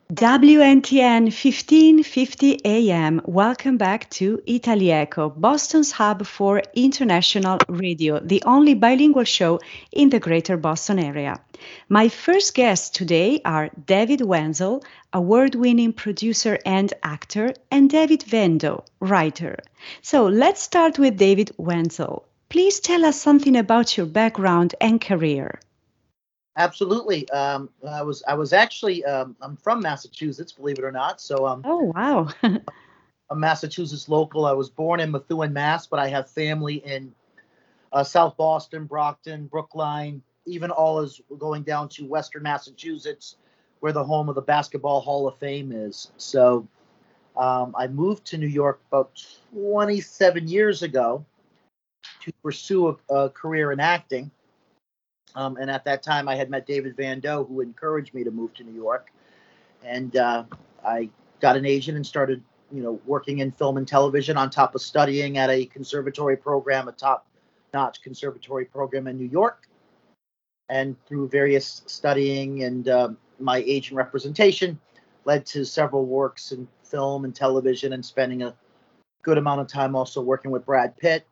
WNTN 1550 AM. Welcome back to Italieco, Boston's hub for international radio, the only bilingual show in the greater Boston area. My first guests today are David Wenzel, award-winning producer and actor, and David Vendo, writer. So let's start with David Wenzel. Please tell us something about your background and career. Absolutely. I was actually I'm from Massachusetts, believe it or not. So Oh, wow. a Massachusetts local. I was born in Methuen, Mass, but I have family in South Boston, Brockton, Brookline, even all is going down to Western Massachusetts, where the home of the Basketball Hall of Fame is. So I moved to New York about 27 years ago to pursue a career in acting. And at that time, I had met David Van Doe, who encouraged me to move to New York. And I got an agent and started, working in film and television on top of studying at a conservatory program, a top-notch conservatory program in New York. And through various studying and my agent representation, led to several works in film and television, and spending a good amount of time also working with Brad Pitt.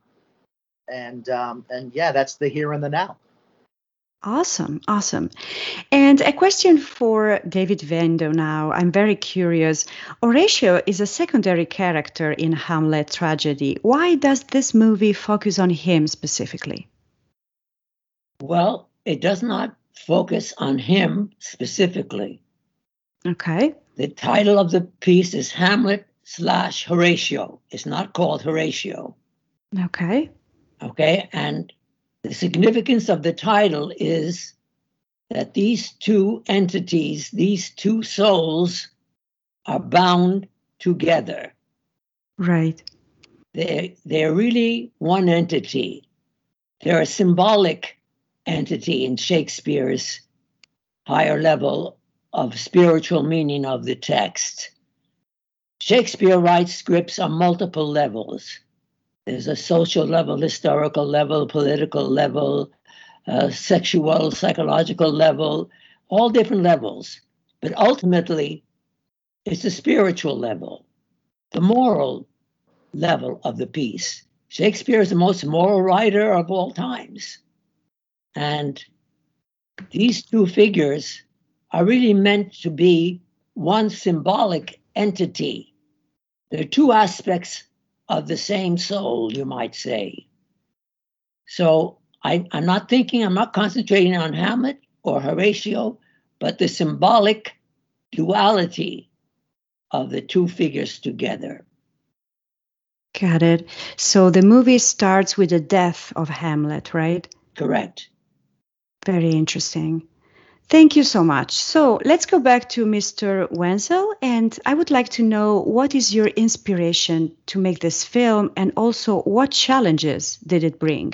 And yeah, that's the here and the now. Awesome, awesome. And a question for David Vendo now. I'm very curious. Horatio is a secondary character in Hamlet tragedy. Why does this movie focus on him specifically? Well, it does not focus on him specifically. Okay. The title of the piece is Hamlet / Horatio. It's not called Horatio. Okay. Okay. And the significance of the title is that these two entities, these two souls, are bound together. Right. They're really one entity. They're a symbolic entity in Shakespeare's higher level of spiritual meaning of the text. Shakespeare writes scripts on multiple levels. There's a social level, historical level, political level, sexual, psychological level, all different levels. But ultimately, it's a spiritual level, the moral level of the piece. Shakespeare is the most moral writer of all times. And these two figures are really meant to be one symbolic entity. They're two aspects of the same soul, you might say. So I'm not concentrating on Hamlet or Horatio, but the symbolic duality of the two figures together. Got it. So the movie starts with the death of Hamlet, right? Correct. Very interesting. Thank you so much. So let's go back to Mr. Wenzel, and I would like to know what is your inspiration to make this film, and also what challenges did it bring?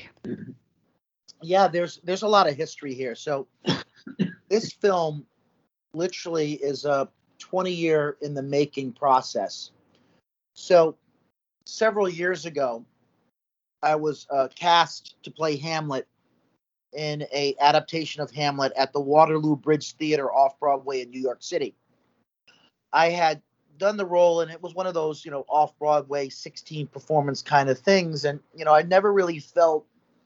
Yeah, there's a lot of history here. So this film literally is a 20-year in the making process. So several years ago, I was cast to play Hamlet in a adaptation of Hamlet at the Waterloo Bridge Theater off Broadway in New York City. I had done the role, and it was one of those, off Broadway 16 performance kind of things. And, I never really felt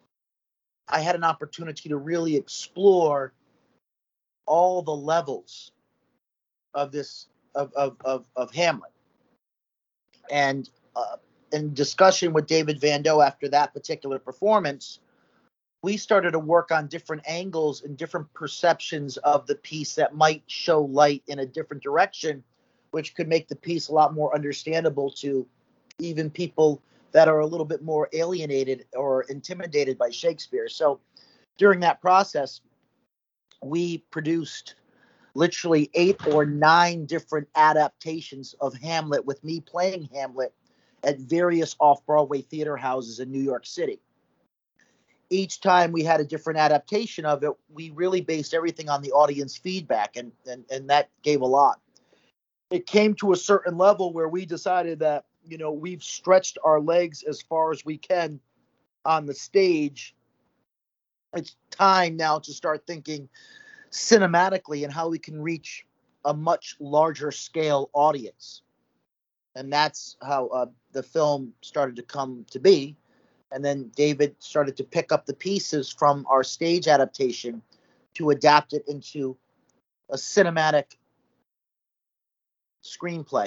I had an opportunity to really explore all the levels of this of Hamlet. And in discussion with David Van Doe after that particular performance, we started to work on different angles and different perceptions of the piece that might show light in a different direction, which could make the piece a lot more understandable to even people that are a little bit more alienated or intimidated by Shakespeare. So during that process, we produced literally 8 or 9 different adaptations of Hamlet, with me playing Hamlet at various off-Broadway theater houses in New York City. Each time we had a different adaptation of it, we really based everything on the audience feedback, and that gave a lot. It came to a certain level where we decided that, we've stretched our legs as far as we can on the stage. It's time now to start thinking cinematically and how we can reach a much larger scale audience. And that's how the film started to come to be. And then David started to pick up the pieces from our stage adaptation to adapt it into a cinematic screenplay.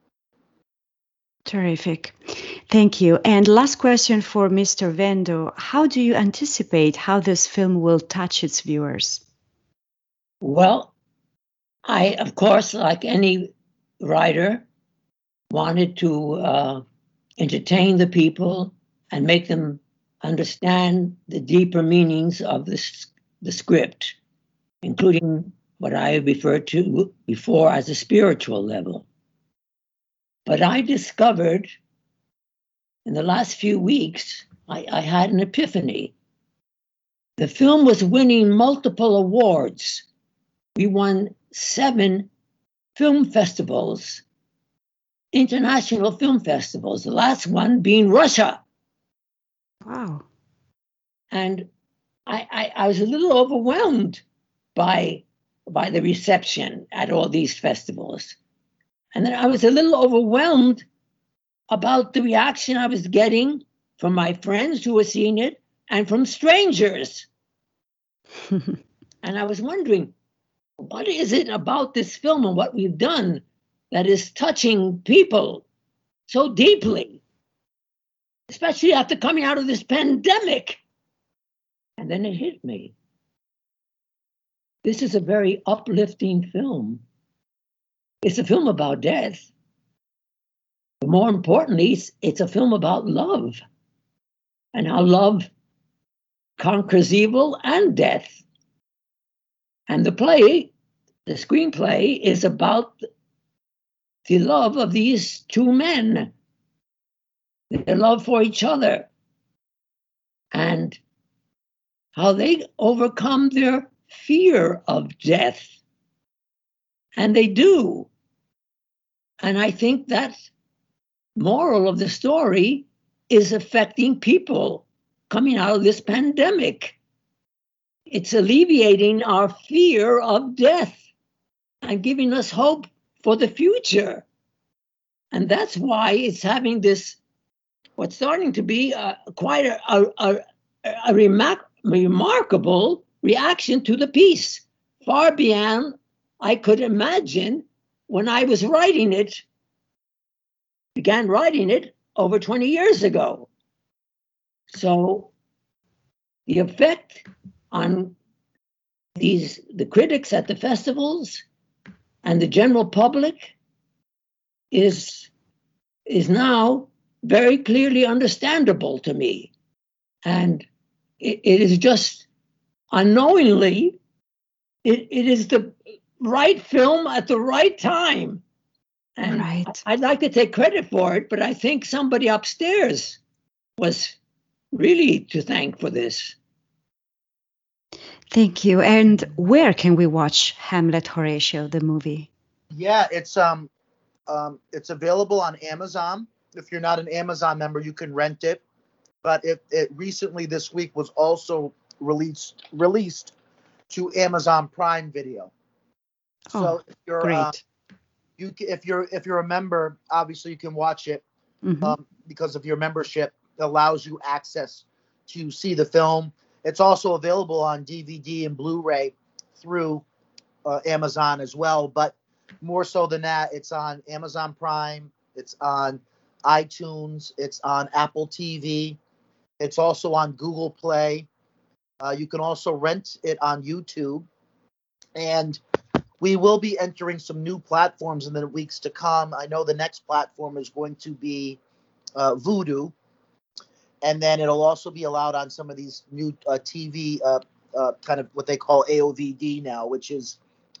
Terrific. Thank you. And last question for Mr. Vendo. How do you anticipate how this film will touch its viewers? Well, I, of course, like any writer, wanted to entertain the people and make them understand the deeper meanings of the script, including what I referred to before as a spiritual level. But I discovered in the last few weeks, I had an epiphany. The film was winning multiple awards. We won 7 film festivals, international film festivals, the last one being Russia. Wow. And I was a little overwhelmed by the reception at all these festivals. And then I was a little overwhelmed about the reaction I was getting from my friends who were seeing it and from strangers. And I was wondering, what is it about this film and what we've done that is touching people so deeply, especially after coming out of this pandemic? And then it hit me. This is a very uplifting film. It's a film about death. But more importantly, it's a film about love and how love conquers evil and death. And the screenplay is about the love of these 2 men, their love for each other, and how they overcome their fear of death. And they do. And I think that moral of the story is affecting people coming out of this pandemic. It's alleviating our fear of death and giving us hope for the future. And that's why it's having this, what's starting to be quite a remarkable reaction to the piece, far beyond I could imagine when I was began writing it over 20 years ago. So the effect on the critics at the festivals and the general public is now very clearly understandable to me. And it is just unknowingly, it is the right film at the right time. And Right. I'd like to take credit for it, but I think somebody upstairs was really to thank for this. Thank you. And where can we watch Hamlet Horatio, the movie? Yeah, it's available on Amazon. If you're not an Amazon member, you can rent it. But it recently this week was also released to Amazon Prime Video. So if you're great. if you're a member, obviously you can watch it because of your membership allows you access to see the film. It's also available on DVD and Blu-ray through Amazon as well. But more so than that, it's on Amazon Prime. It's on iTunes. It's on Apple TV. It's also on Google Play. You can also rent it on YouTube. And we will be entering some new platforms in the weeks to come. I know the next platform is going to be Vudu. And then it'll also be allowed on some of these new TV, kind of what they call AOVD now, which is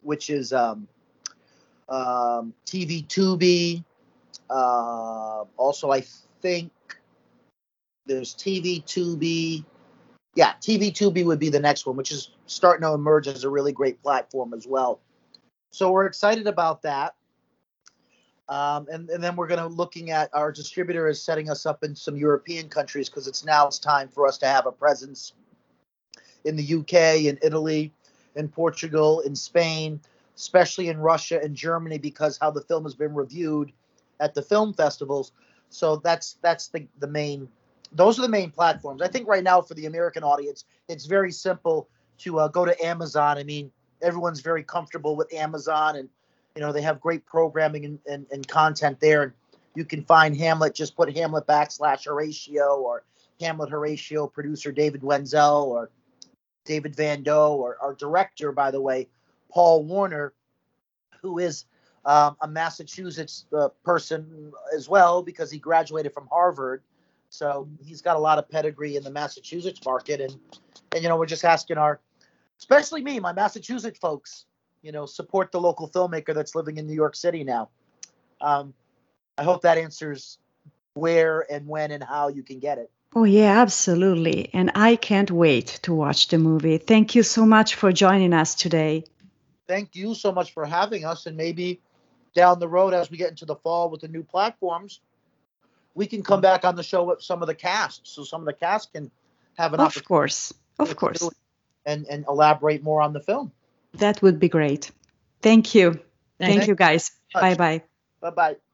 TV Tubi. Also, I think there's TV Tubi. Yeah, TV Tubi would be the next one, which is starting to emerge as a really great platform as well. So we're excited about that. And then we're going to looking at our distributor is setting us up in some European countries because it's time for us to have a presence in the UK, in Italy, in Portugal, in Spain. especially in Russia and Germany, because how the film has been reviewed at the film festivals. So that's the main. Those are the main platforms. I think right now for the American audience, it's very simple to go to Amazon. I mean, everyone's very comfortable with Amazon, and they have great programming and content there. And you can find Hamlet. Just put Hamlet / Horatio, or Hamlet Horatio producer David Wenzel, or David Van Doe, or our director, by the way, Paul Warner, who is a Massachusetts person as well, because he graduated from Harvard. So he's got a lot of pedigree in the Massachusetts market. And we're just asking especially me, my Massachusetts folks, support the local filmmaker that's living in New York City now. I hope that answers where and when and how you can get it. Oh, yeah, absolutely. And I can't wait to watch the movie. Thank you so much for joining us today. Thank you so much for having us. And maybe down the road, as we get into the fall with the new platforms, we can come back on the show with some of the cast, so some of the cast can have an opportunity. Of course. And elaborate more on the film. That would be great. Thank you. Thank you, guys. Bye-bye. Bye-bye.